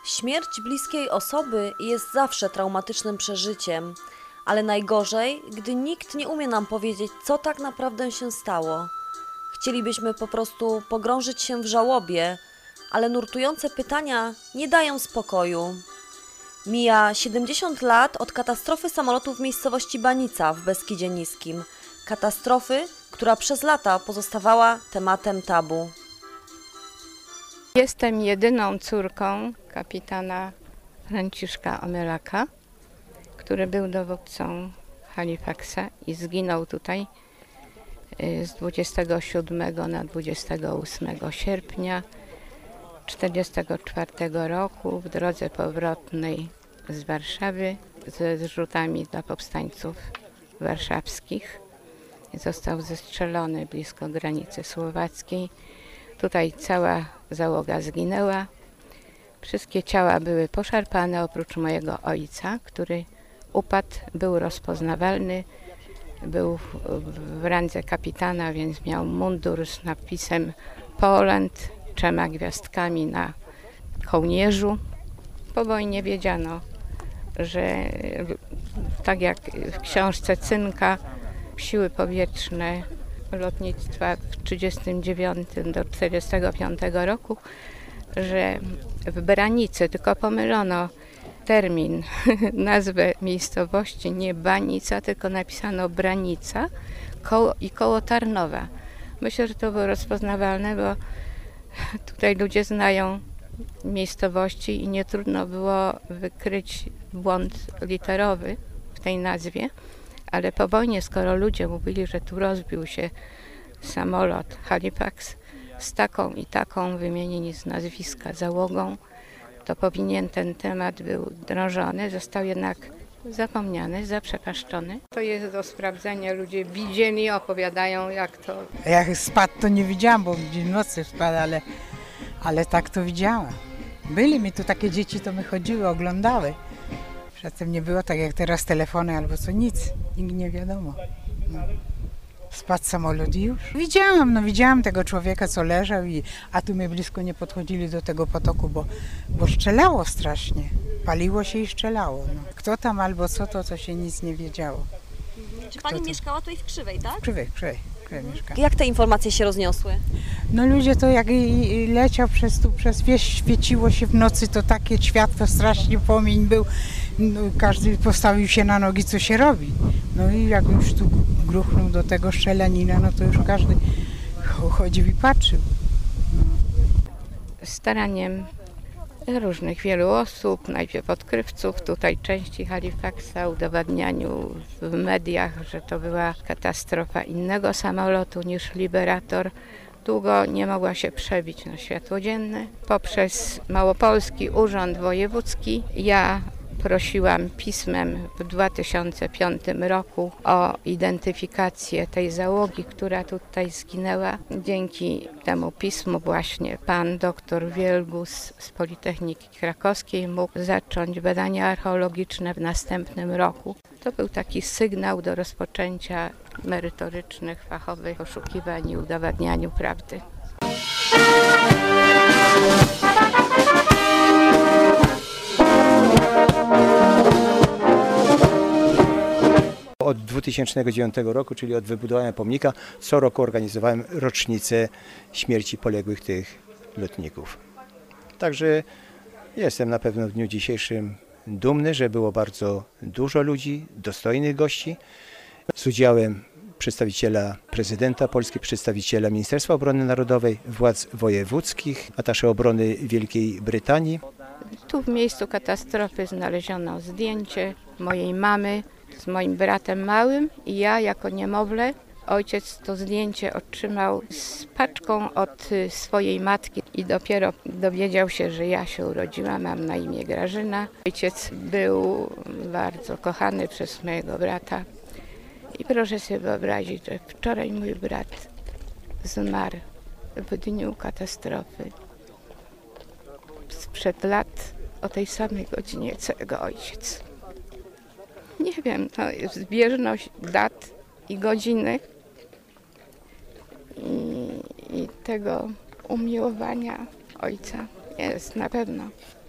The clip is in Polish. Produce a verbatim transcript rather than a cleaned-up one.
Śmierć bliskiej osoby jest zawsze traumatycznym przeżyciem, ale najgorzej, gdy nikt nie umie nam powiedzieć, co tak naprawdę się stało. Chcielibyśmy po prostu pogrążyć się w żałobie, ale nurtujące pytania nie dają spokoju. Mija siedemdziesiąt lat od katastrofy samolotu w miejscowości Banica w Beskidzie Niskim. Katastrofy, która przez lata pozostawała tematem tabu. Jestem jedyną córką kapitana Franciszka Omylaka, który był dowódcą Halifaxa i zginął tutaj z dwudziestego siódmego na dwudziestego ósmego sierpnia tysiąc dziewięćset czterdziestego czwartego roku w drodze powrotnej z Warszawy ze zrzutami dla powstańców warszawskich. Został zestrzelony blisko granicy słowackiej. Tutaj cała załoga zginęła. Wszystkie ciała były poszarpane oprócz mojego ojca, który upadł, był rozpoznawalny. Był w randze kapitana, więc miał mundur z napisem Poland, trzema gwiazdkami na kołnierzu. Po wojnie wiedziano, że tak jak w książce Cynka, siły powietrzne lotnictwa w tysiąc dziewięćset trzydziestym dziewiątym do czterdziestego piątego roku, że w Branicy tylko pomylono termin, nazwę miejscowości, nie Banica, tylko napisano Branica koło, i koło Tarnowa. Myślę, że to było rozpoznawalne, bo tutaj ludzie znają miejscowości i nie trudno było wykryć błąd literowy w tej nazwie, ale po wojnie, skoro ludzie mówili, że tu rozbił się samolot Halifax z taką i taką, wymienieni z nazwiska załogą, to powinien ten temat był drążony, został jednak zapomniany, zaprzepaszczony. To jest do sprawdzenia, ludzie widzieli, opowiadają jak to. Jak spadł, to nie widziałam, bo w nocy spadł, ale, ale tak to widziałam. Byli mi tu takie dzieci, to my chodziły, oglądały. Przedtem nie było tak jak teraz telefony albo co, nic, nikt nie wiadomo. No. Spadł samolot i już. Widziałam, no widziałam tego człowieka, co leżał, i, a tu my blisko nie podchodzili do tego potoku, bo, bo strzelało strasznie. Paliło się i strzelało. No. Kto tam albo co, to, to się nic nie wiedziało. Czy pani to... mieszkała tutaj w Krzywej, tak? W Krzywej, w Krzywej, w Krzywej mieszkałam. Jak te informacje się rozniosły? No ludzie to jak i, i leciał przez tu, przez wieś, świeciło się w nocy, to takie światło, strasznie płomień był. No, każdy postawił się na nogi, co się robi. No i jak już tu gruchnął do tego strzelanina, no to już każdy chodził i patrzył. No. Staraniem różnych wielu osób, najpierw odkrywców tutaj części Halifaxa, udowadnianiu w mediach, że to była katastrofa innego samolotu niż Liberator. Długo nie mogła się przebić na światło dzienne. Poprzez Małopolski Urząd Wojewódzki ja prosiłam pismem w dwa tysiące piątym roku o identyfikację tej załogi, która tutaj zginęła. Dzięki temu pismu właśnie pan doktor Wielgus z Politechniki Krakowskiej mógł zacząć badania archeologiczne w następnym roku. To był taki sygnał do rozpoczęcia merytorycznych, fachowych poszukiwań i udowadnianiu prawdy. Od dwa tysiące dziewiątego roku, czyli od wybudowania pomnika, co roku organizowałem rocznicę śmierci poległych tych lotników. Także jestem na pewno w dniu dzisiejszym dumny, że było bardzo dużo ludzi, dostojnych gości, z udziałem przedstawiciela prezydenta Polski, przedstawiciela Ministerstwa Obrony Narodowej, władz wojewódzkich, atasze obrony Wielkiej Brytanii. Tu w miejscu katastrofy znaleziono zdjęcie mojej mamy z moim bratem małym i ja jako niemowlę. Ojciec to zdjęcie otrzymał z paczką od swojej matki i dopiero dowiedział się, że ja się urodziłam, mam na imię Grażyna. Ojciec był bardzo kochany przez mojego brata i proszę sobie wyobrazić, że wczoraj mój brat zmarł w dniu katastrofy. Sprzed lat o tej samej godzinie co jego ojciec. Nie wiem, to jest zbieżność dat i godziny i, i tego umiłowania ojca jest na pewno.